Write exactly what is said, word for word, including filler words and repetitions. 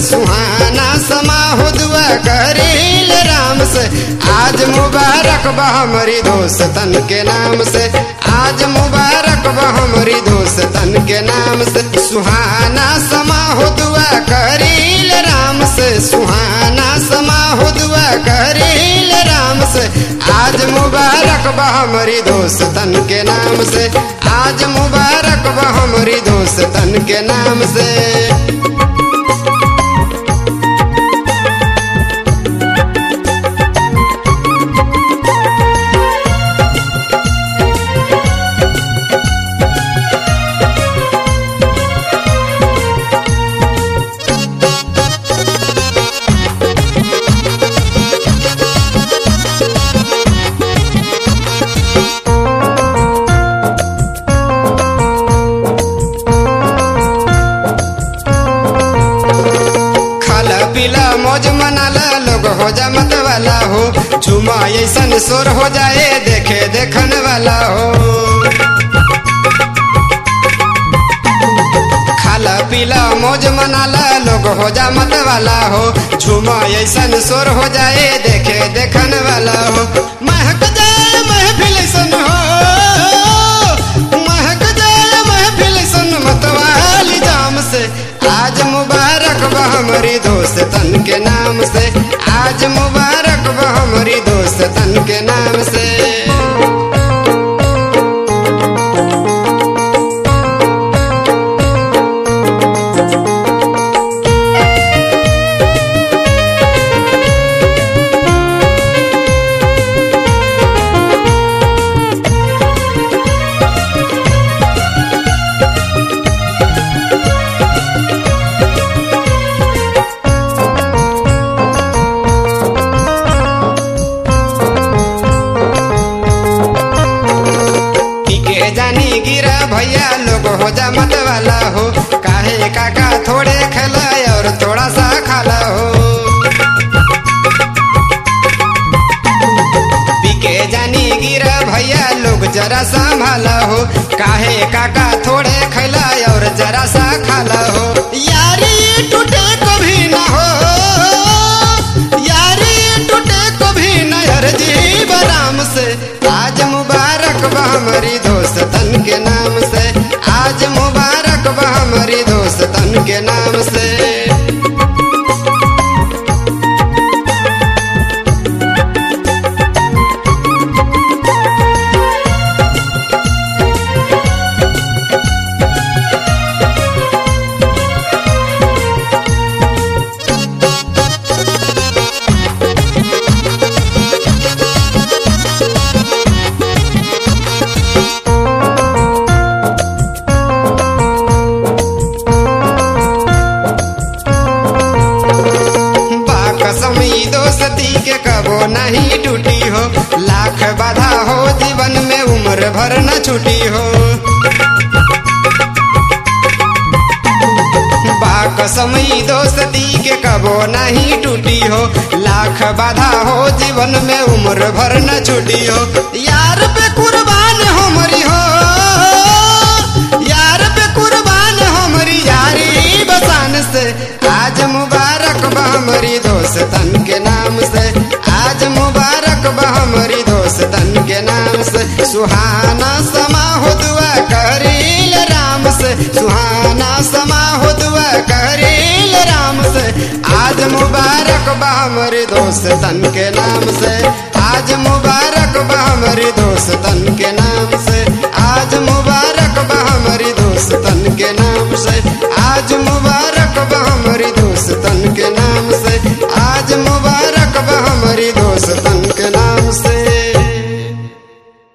सुहाना समा हो दुआ करील राम से। आज मुबारक बा हमारी दोस्तन के नाम से, आज मुबारक बा हमारी दोस्तन के नाम से। सुहाना समा हो दुआ करील राम से, सुहाना समा हो दुआ करील राम से। आज मुबारक बा हमारी दोस्तन के नाम से, आज मुबारक बा हमारी दोस्तन के नाम से। पीला मौज मनाला लोग हो जा मत वाला हो, झुमा ऐसन शोर हो जाए देखे देखन वाला हो। खाला पीला मौज मनाला लोग हो जा मत वाला हो, झुमा ऐसन शोर हो जाए देखे देखन वाला हो। महक जाए महफिल सन हो, महक जाए महफिल सन मतवाली जाम से। आज मुबारक बा हमारी दोस्तन के नाम से, आज मुबारक बा हमारी दोस्तन के नाम से। जानी गिरा भैया लोग हो जा मत वाला हो, काहे काका थोड़े खला और थोड़ा सा खाला हो। पीके जानी गिरा भैया लोग जरा संभाला हो, काहे काका थोड़े खला और जरा सा खाला हो। यारी टूटे कभी ना हो, यारी टूटे कभी न हर जीव राम से। आज मुबारक बा हमारी दोस्तन के नाम से, आज मुबारक बा हमारी दोस्तन के नाम से। दोस्ती के कबो नहीं टूटी हो, लाख बाधा हो जीवन में उम्र भर न छूटी हो। बाकसमी दोस्ती के कबो नहीं टूटी हो, लाख बाधा हो जीवन में उम्र भर न छूटी हो। यार पे कुर्बान हमारी हो, यार पे कुर्बान हमारी यारी बसान से। आज मुबारक बा हमारी दोस्तन के नाम से, आज मुबारक बा हमारी दोस्तन के नाम से। सुहाना समा हो दुआ करील राम से, सुहाना समा हो दुआ करील राम से। आज मुबारक बा हमारी दोस्तन के नाम से, आज मुबारक बा हमारी दोस्तन के नाम से।